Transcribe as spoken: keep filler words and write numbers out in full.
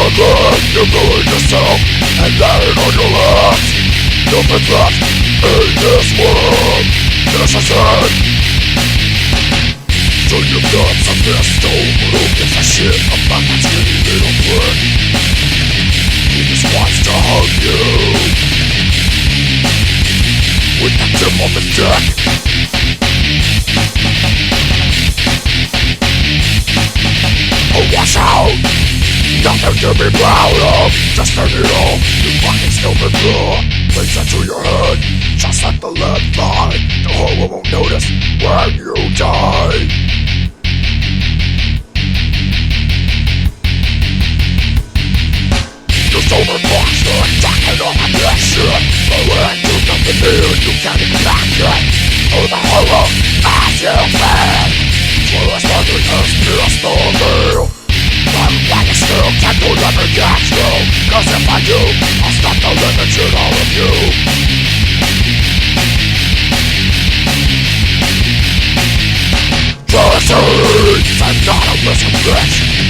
again, you ruin yourself and laying on your left. Nothing left in this world. This is it. So you've got some pistol, who gives a shit about that skinny little prick? He just wants to hug you with the tip of his dick. Oh, watch out! Nothing to be proud of. Just turn it off, you fucking stupid girl. Place it to your head, just like the lead line. The horror won't notice when you die. You're sober fucks, you're talking all of this shit. But when you nothing new, you can't even back it. Oh, the horror, as you fed. For us, mother is pistol girl. I'm like a still can't do never get you. Cause if I do, I'll stop the limit in all of you. Jealousy, I'm not a listen bitch.